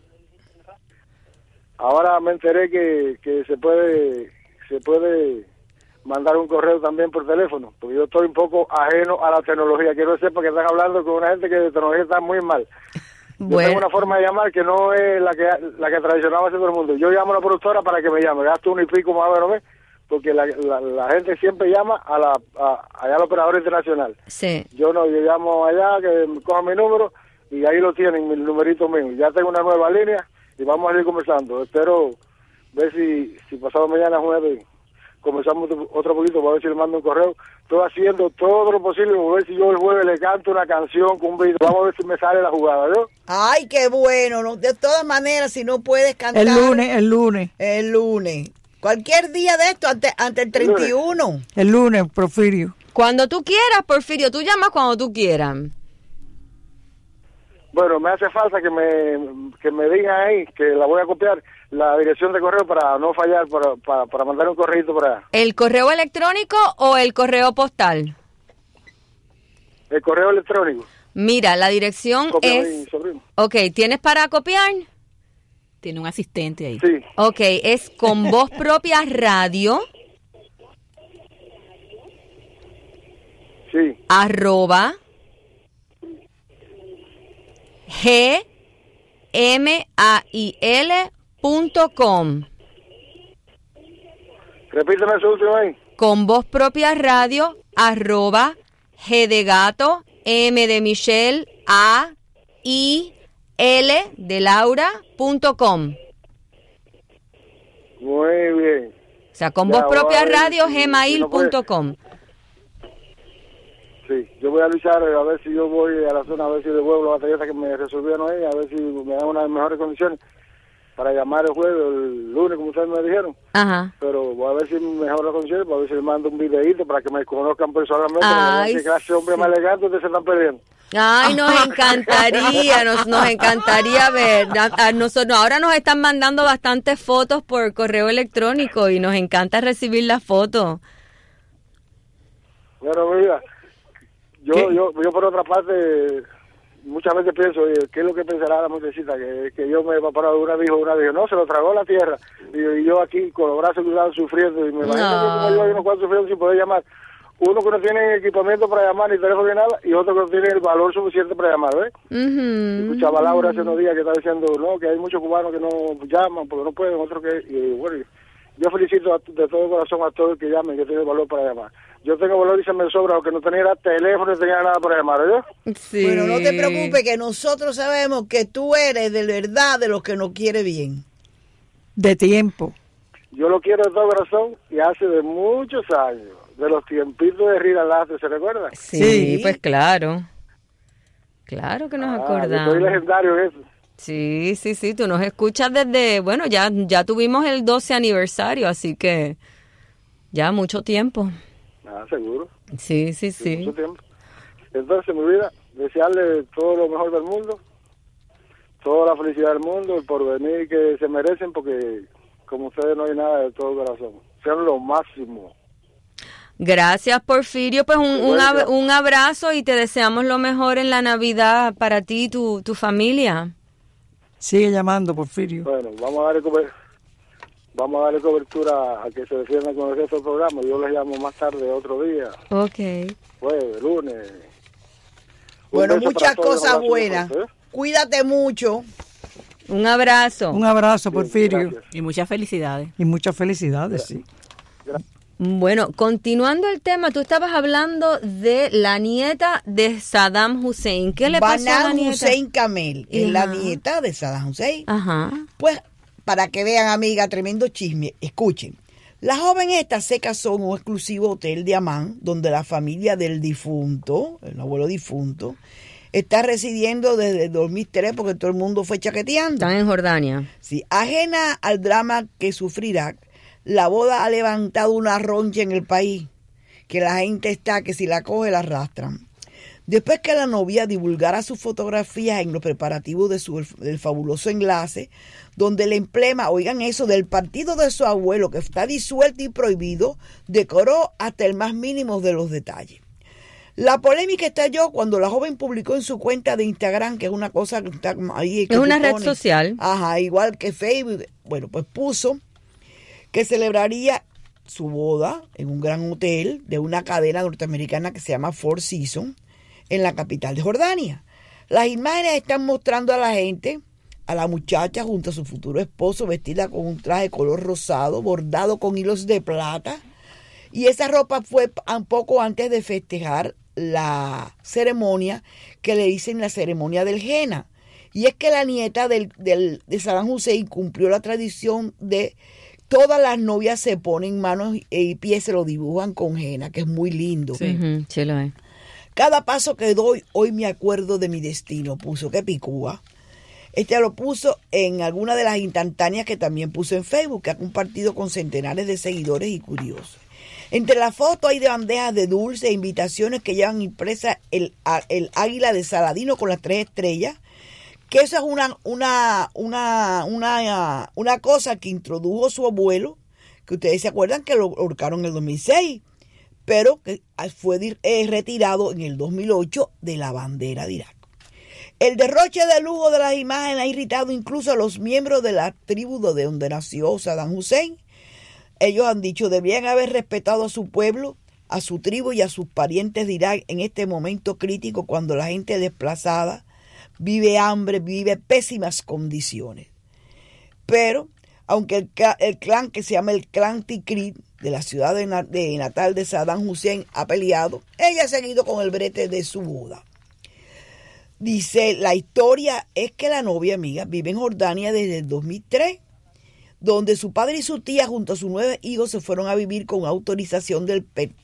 ahora me enteré que se puede mandar un correo también por teléfono, porque yo estoy un poco ajeno a la tecnología. Quiero decir, porque están hablando con una gente que de tecnología está muy mal. Yo tengo una forma de llamar que no es la que tradicionaba hace todo el mundo. Yo llamo a la productora para que me llame, gasto 1 y pico más o menos, porque la gente siempre llama allá al operador internacional. Sí. Yo llamo allá, que me cojan mi número, y ahí lo tienen, mi numerito mío. Ya tengo una nueva línea, y vamos a ir conversando. Espero ver si pasado mañana jueves comenzamos otro poquito, para ver si le mando un correo. Estoy haciendo todo lo posible, para ver si yo el jueves le canto una canción con un video. Vamos a ver si me sale la jugada, ¿no? Ay, qué bueno. ¿No? De todas maneras, si no puedes cantar... El lunes. El lunes. Cualquier día de esto, ante el 31. El lunes, Porfirio. Cuando tú quieras, Porfirio, tú llamas cuando tú quieras. Bueno, me hace falta que me digan ahí, que la voy a copiar, la dirección de correo para no fallar, para mandar un correíto para allá. ¿El correo electrónico o el correo postal? El correo electrónico. Mira, la dirección Cópiame, es... sobrino. Ok, ¿tienes para copiar? Tiene un asistente ahí. Sí. Ok, es con voz propia radio, Sí. @ gmail.com. Repíteme eso último ahí. Con voz propia radio, @ G de gato, M de Michelle, A, I, L de Laura.com. Muy bien. O sea, con Ya, voz propia voy a ver radio, si no gmail.com. Sí, yo voy a luchar a ver si yo voy a la zona, a ver si devuelvo la batería que me resolvieron ahí, a ver si me dan unas mejores condiciones para llamar el jueves o el lunes, como ustedes me dijeron. Ajá. Pero voy a ver si mejora las condiciones, para ver si le mando un videíto para que me conozcan personalmente. Ay, Que clase de hombre más elegante ustedes se están perdiendo. Ay, nos encantaría, nos encantaría ver. Ahora nos están mandando bastantes fotos por correo electrónico y nos encanta recibir las fotos. Bueno, mira, yo por otra parte, muchas veces pienso, oye, ¿qué es lo que pensará la muchachita? Que yo me he parado una dijo, no, se lo tragó la tierra. Y yo aquí con los brazos cruzados sufriendo, y me imagino que como yo hay unos cuantos sufriendo sin poder llamar. Uno que no tiene equipamiento para llamar, ni teléfono ni nada, y otro que no tiene el valor suficiente para llamar, ¿ves? Escuchaba a Laura hace unos días que estaba diciendo, no, que hay muchos cubanos que no llaman porque no pueden, otros que... Y bueno, yo felicito de todo corazón a todos que llamen, que tienen valor para llamar. Yo tengo valor y se me sobra, aunque no tenía teléfono, no tenía nada para llamar, ¿yo? Sí. Bueno, no te preocupes, que nosotros sabemos que tú eres de verdad de los que nos quiere bien. De tiempo. Yo lo quiero de todo corazón y hace de muchos años, de los tiempitos de Rita Lastre, ¿se recuerda? Sí, pues claro. Claro que nos acordamos. Yo soy legendario en eso. Sí, tú nos escuchas desde, bueno, ya tuvimos el 12 aniversario, así que ya mucho tiempo. Seguro. Sí. Mucho tiempo. Entonces, mi vida, desearle todo lo mejor del mundo, toda la felicidad del mundo, el porvenir que se merecen, porque como ustedes no hay nada de todo corazón. Sean lo máximo. Gracias, Porfirio. Pues un abrazo y te deseamos lo mejor en la Navidad para ti y tu familia. Sigue llamando, Porfirio. Bueno, vamos a darle cobertura a que se defienda con el resto del programa. Yo les llamo más tarde, otro día. Ok. Jueves, lunes. Bueno, muchas cosas buenas. Cuídate mucho. Un abrazo. Un abrazo, Porfirio. Gracias. Y muchas felicidades. Y muchas felicidades, sí. Bueno, continuando el tema, tú estabas hablando de la nieta de Saddam Hussein. ¿Qué le pasó a la Banan nieta? Hussein Kamel, que es la Ajá. nieta de Saddam Hussein. Ajá. Pues, para que vean, amiga, tremendo chisme, escuchen. La joven esta se casó en un exclusivo hotel de Amán, donde la familia del difunto, el abuelo difunto, está residiendo desde el 2003 porque todo el mundo fue chaqueteando. Están en Jordania. Sí, ajena al drama que sufrirá, la boda ha levantado una roncha en el país, que la gente está, que si la coge la arrastran. Después que la novia divulgara sus fotografías en los preparativos del fabuloso enlace, donde el emblema, oigan eso, del partido de su abuelo, que está disuelto y prohibido, decoró hasta el más mínimo de los detalles. La polémica estalló cuando la joven publicó en su cuenta de Instagram, que es una cosa que está ahí. Es una red social. Ajá, igual que Facebook. Bueno, pues puso que celebraría su boda en un gran hotel de una cadena norteamericana que se llama Four Seasons, en la capital de Jordania. Las imágenes están mostrando a la gente, a la muchacha junto a su futuro esposo, vestida con un traje color rosado, bordado con hilos de plata, y esa ropa fue un poco antes de festejar la ceremonia que le dicen la ceremonia del henna. Y es que la nieta de Saddam Hussein cumplió la tradición de todas las novias se ponen manos y pies, se lo dibujan con henna, que es muy lindo. Sí, sí lo es. Cada paso que doy, hoy me acuerdo de mi destino, puso, que picúa. Lo puso en alguna de las instantáneas que también puso en Facebook, que ha compartido con centenares de seguidores y curiosos. Entre las fotos hay de bandejas de dulces e invitaciones que llevan impresa el águila de Saladino con las 3 estrellas, que eso es una cosa que introdujo su abuelo, que ustedes se acuerdan que lo ahorcaron en el 2006, pero que fue retirado en el 2008 de la bandera de Irak. El derroche de lujo de las imágenes ha irritado incluso a los miembros de la tribu de donde nació Saddam Hussein. Ellos han dicho, debían haber respetado a su pueblo, a su tribu y a sus parientes de Irak en este momento crítico cuando la gente desplazada vive hambre, vive pésimas condiciones. Pero, aunque el clan que se llama el clan Tikrit, de la ciudad de natal de Saddam Hussein, ha peleado, ella ha seguido con el brete de su boda. Dice, la historia es que la novia, amiga, vive en Jordania desde el 2003, donde su padre y su tía junto a sus 9 hijos se fueron a vivir con autorización del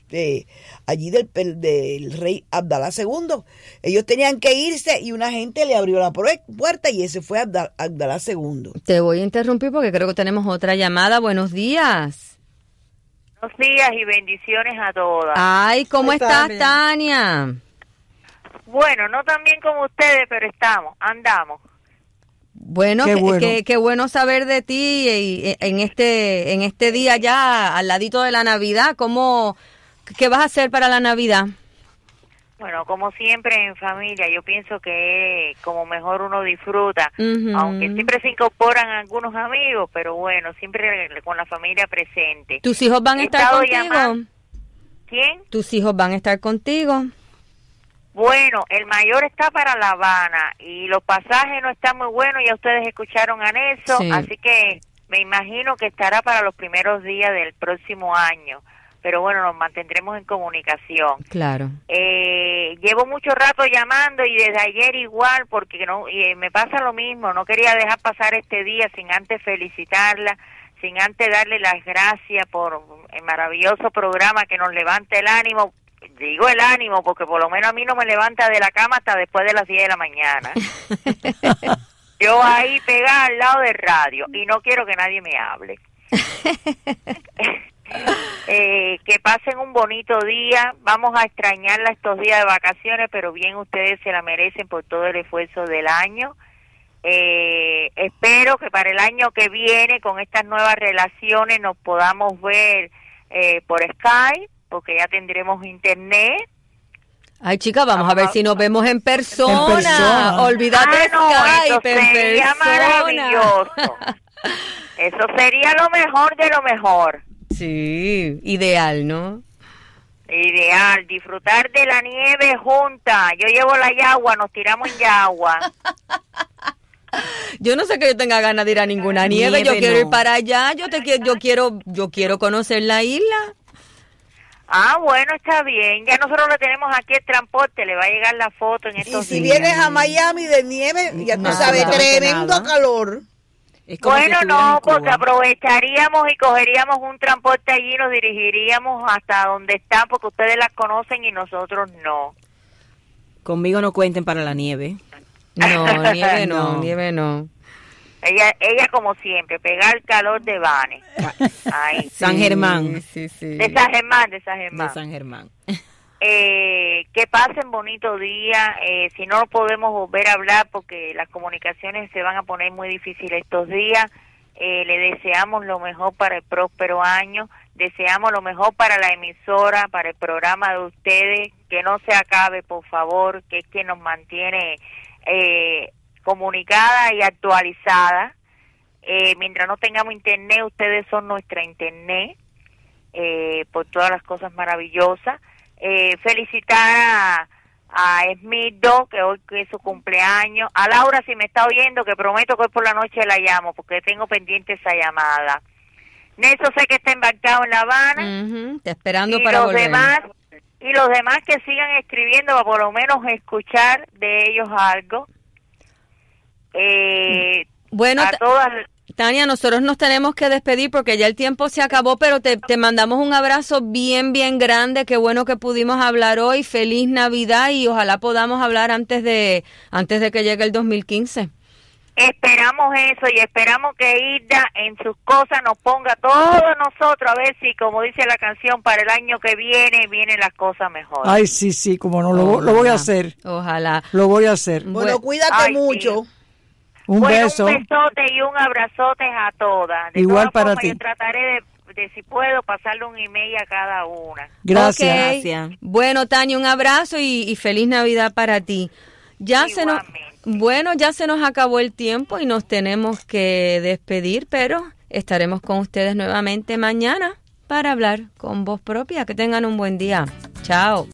rey Abdalá II. Ellos tenían que irse y una gente le abrió la puerta y ese fue Abdalá II. Te voy a interrumpir porque creo que tenemos otra llamada. Buenos días. Buenos días y bendiciones a todas. Ay, ¿cómo estás, Tania? Bueno, no tan bien como ustedes, pero andamos. Bueno, qué bueno saber de ti y en este día ya al ladito de la Navidad. ¿Qué vas a hacer para la Navidad? Bueno, como siempre en familia, yo pienso que como mejor uno disfruta, aunque siempre se incorporan algunos amigos, pero bueno, siempre con la familia presente. ¿Tus hijos van a estar contigo? ¿Quién? ¿Tus hijos van a estar contigo? Bueno, el mayor está para La Habana y los pasajes no están muy buenos, ya ustedes escucharon a eso, sí. Así que me imagino que estará para los primeros días del próximo año. Pero bueno, nos mantendremos en comunicación. Claro. Llevo mucho rato llamando y desde ayer igual, porque me pasa lo mismo, no quería dejar pasar este día sin antes felicitarla, sin antes darle las gracias por el maravilloso programa que nos levanta el ánimo. Digo el ánimo porque por lo menos a mí no me levanta de la cama hasta después de las 10 de la mañana. Yo ahí pegada al lado del radio y no quiero que nadie me hable. Que pasen un bonito día. Vamos a extrañarla estos días de vacaciones, pero bien ustedes se la merecen por todo el esfuerzo del año. Espero que para el año que viene con estas nuevas relaciones nos podamos ver por Skype porque ya tendremos internet. Ay, chica, vamos a ver si nos vemos en persona. Olvídate Skype, eso sería maravilloso. Eso sería lo mejor de lo mejor. Sí, ideal, ¿no? Ideal, disfrutar de la nieve junta. Yo llevo la yagua, nos tiramos en yagua. Yo no sé que yo tenga ganas de ir a ninguna nieve, yo quiero ir para allá, yo quiero conocer la isla. Ah, bueno, está bien. Ya nosotros le tenemos aquí el transporte, le va a llegar la foto en estos días. Y si vienes a Miami de nieve, ya tú sabes, tremendo calor. Bueno, no, porque aprovecharíamos y cogeríamos un transporte allí y nos dirigiríamos hasta donde están, porque ustedes las conocen y nosotros no. Conmigo no cuenten para la nieve. No, nieve no. Ella como siempre, pegar el calor de Bane. Ahí. San Germán. Sí. De San Germán. De San Germán. Que pasen bonito día. Si no podemos volver a hablar porque las comunicaciones se van a poner muy difíciles estos días, le deseamos lo mejor para el próspero año, deseamos lo mejor para la emisora, para el programa de ustedes, que no se acabe, por favor, que es que nos mantiene comunicada y actualizada. Mientras no tengamos internet, ustedes son nuestra internet, por todas las cosas maravillosas. Felicitar a Smith-Do, que hoy es su cumpleaños, a Laura, si me está oyendo, que prometo que hoy por la noche la llamo, porque tengo pendiente esa llamada. Nelson sé que está embarcado en La Habana. Está esperando para volver. Y los demás que sigan escribiendo, para por lo menos escuchar de ellos algo. Bueno, a todas... Tania, nosotros nos tenemos que despedir porque ya el tiempo se acabó, pero te mandamos un abrazo bien grande. Qué bueno que pudimos hablar hoy. Feliz Navidad y ojalá podamos hablar antes de que llegue el 2015. Esperamos eso y esperamos que Hilda en sus cosas nos ponga todos nosotros a ver si, como dice la canción, para el año que vienen las cosas mejores. Ay, sí, como no, lo voy a hacer. Ojalá. Lo voy a hacer. Bueno, cuídate mucho. Sí. Un beso. Un besote y un abrazote a todas. De Igual todas para formas, ti. Yo trataré de si puedo, pasarle un email a cada una. Gracias. Okay. Gracias. Bueno, Tania, un abrazo y feliz Navidad para ti. Ya se nos acabó el tiempo y nos tenemos que despedir, pero estaremos con ustedes nuevamente mañana para hablar con voz propia. Que tengan un buen día. Chao.